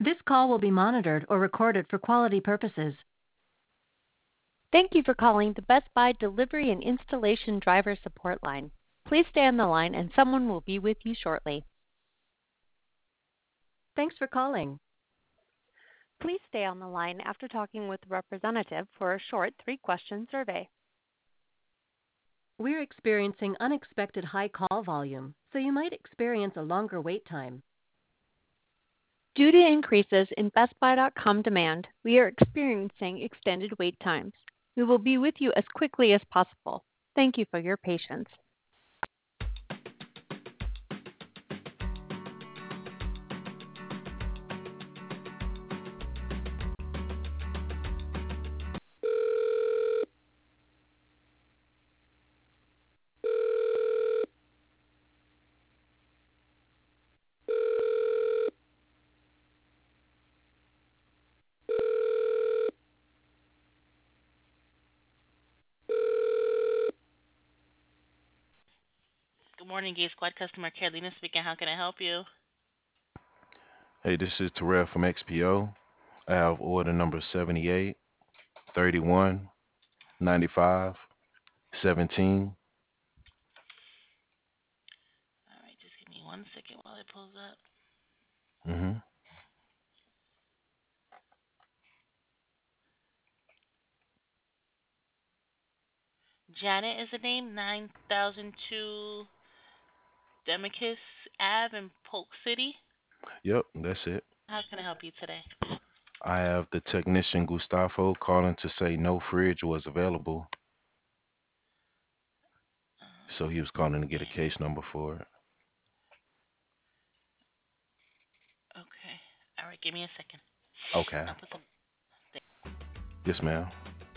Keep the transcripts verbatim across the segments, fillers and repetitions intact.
This call will be monitored or recorded for quality purposes. Thank you for calling the Best Buy Delivery and Installation Driver Support Line. Please stay on the line and someone will be with you shortly. Thanks for calling. Please stay on the line after talking with a representative for a short three-question survey. We're experiencing unexpected high call volume, so you might experience a longer wait time. Due to increases in Best Buy dot com demand, we are experiencing extended wait times. We will be with you as quickly as possible. Thank you for your patience. Good morning, Gay Squad customer care. Lena speaking. How can I help you? Hey, this is Terrell from X P O. I have order number seventy-eight, thirty-one, ninety-five, seventeen. All right, just give me one second while it pulls up. Mm-hmm. Janet is the name. nine thousand two Demicus Ave in Polk City. Yep, that's it. How can I help you today? I have the technician Gustavo calling to say no fridge was available, so he was calling to get a case number for it. Okay. All right, give me a second. Okay. I'll put some. Yes, ma'am.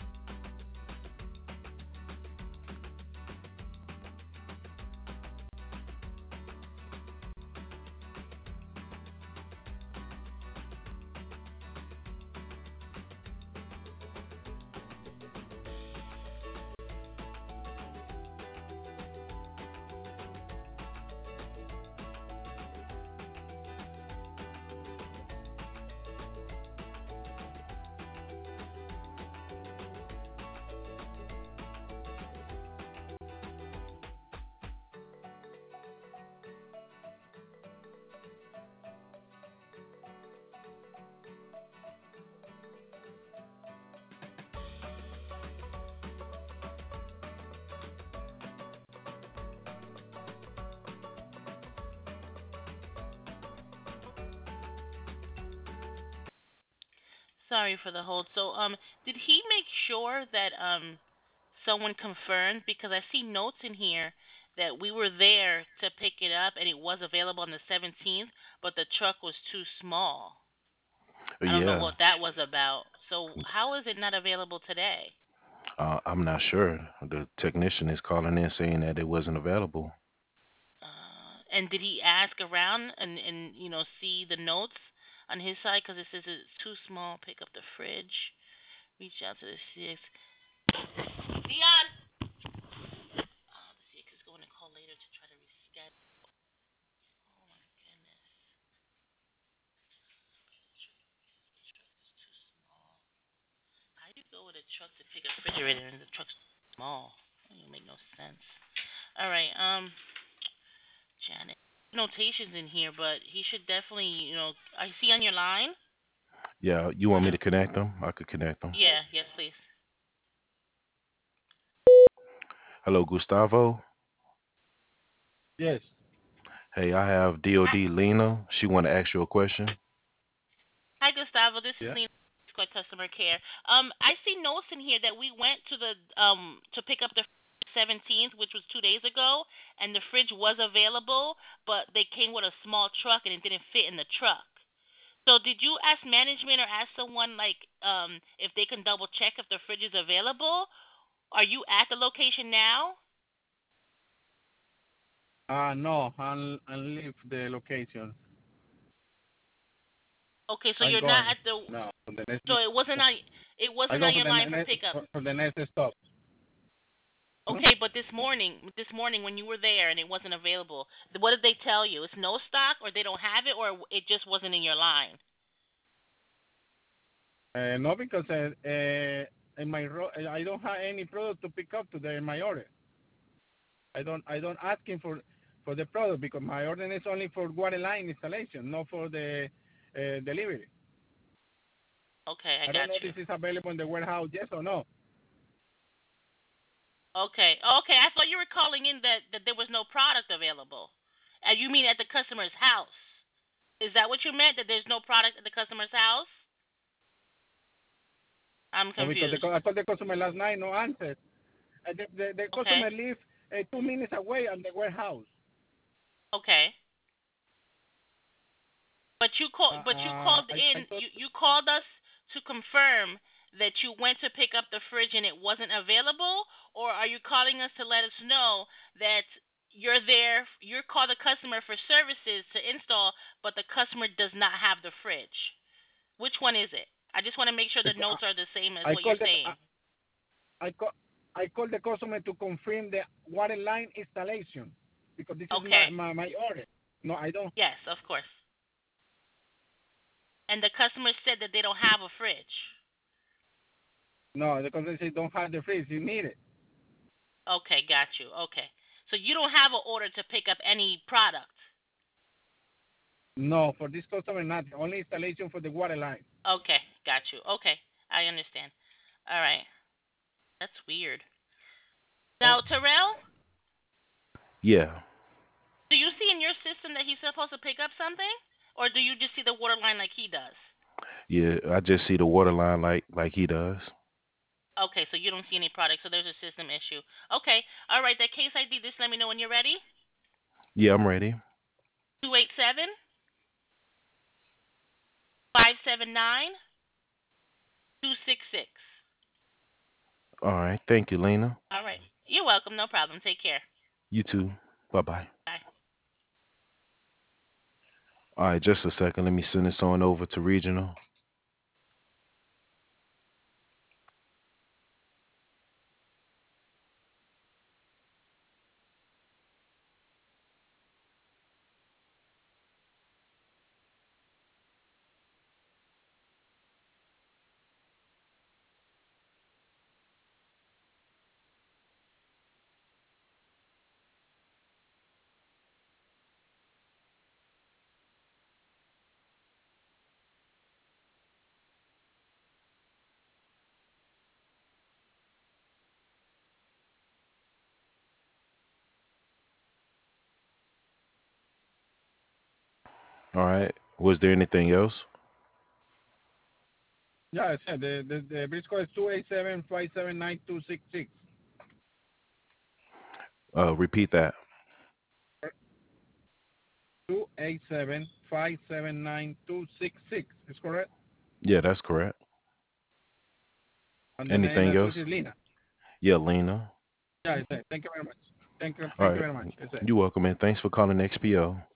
Sorry for the hold. So, um, did he make sure that um someone confirmed, because I see notes in here that we were there to pick it up and it was available on the seventeenth, but the truck was too small. Uh, I don't know Yeah, what that was about. So, how is it not available today? uh, I'm not sure. The technician is calling in saying that it wasn't available. Uh, and did he ask around and and you know see the notes on his side, because it says it's too small? Pick up the fridge. Reach out to the C X. Dion. Uh, the C X is going to call later to try to reschedule. Oh my goodness. The truck is too small. How do you go with a truck to pick a refrigerator and the truck's small? That don't make no sense. All right. Um, Janet. Notations in here, but he should definitely, you know, I see on your line. Yeah, you want me to connect them? I could connect them. Yeah, yes, please. Hello, Gustavo. Yes. Hey, I have D O Hi, D Lena. She want to ask you a question. hi, Gustavo. This is Yeah. Lena, Squad Customer Care. Um, I see notes in here that we went to the um to pick up the seventeenth, which was two days ago, and the fridge was available, but they came with a small truck and it didn't fit in the truck. So, did you ask management or ask someone like um if they can double check if the fridge is available? Are you at the location now? Uh, no, I'll, I'll leave the location. Okay, so I'm you're not going at the. now. For the next, So it wasn't on. It I wasn't go on for your the line ne- for ne- pickup. for for the next stop. Hmm? Okay, but this morning, this morning when you were there and it wasn't available, what did they tell you? It's no stock, or they don't have it, or it just wasn't in your line? Uh, no, because uh, uh, in my ro- uh, I don't have any product to pick up today in my order. I don't I don't asking for for the product because my order is only for water line installation, not for the uh, delivery. Okay, I I don't got know you. if this is available in the warehouse, yes or no. Okay, okay. I thought you were calling in that that there was no product available. And you mean at the customer's house? Is that what you meant? That there's no product at the customer's house? I'm No, because the, confused. cu- I called the customer last night, no answer. Uh, the, the, the Okay, customer lives uh, two minutes away at the warehouse. okay. But you called, Uh, but you uh, called I, I in. thought, You you called us to confirm that you went to pick up the fridge and it wasn't available, or are you calling us to let us know that you're there? You call the customer for services to install, but the customer does not have the fridge. Which one is it? I just want to make sure the, the notes are the same as I what you're called the saying. I, I call I called the customer to confirm the water line installation because this is my, Okay. my, my order. No, I don't. Yes, of course. And the customer said that they don't have a fridge. No, the customer says don't have the freeze. You need it. Okay, got you. Okay. So you don't have an order to pick up any product. No, for this customer, not only installation for the water line. Okay, got you. Okay, I understand. All right. That's weird. Oh, Now, Terrell, Yeah. do you see in your system that he's supposed to pick up something? Or do you just see the water line like he does? Yeah. I just see the water line like like he does. Okay, so you don't see any product, so there's a system issue. Okay, all right, that case I D, just let me know when you're ready. Yeah, I'm ready. Two eight seven five seven nine two six six. All right. Thank you, Lena. All right. You're welcome. No problem. Take care. You too. Bye bye. Bye. All right, just a second. Let me send this on over to regional. All right. Was there anything else? yeah, I said the the, the bridge code is two eight seven five seven nine two six six. Uh, repeat that. Two eight seven five seven nine two six six. Is correct. Yeah, that's correct. And then the email Anything address else? is Lina. Yeah, Lena. Yeah, I said. Thank you very much. Thank you. All Thank you right. very much. I said. You're welcome, man. Thanks for calling X P O.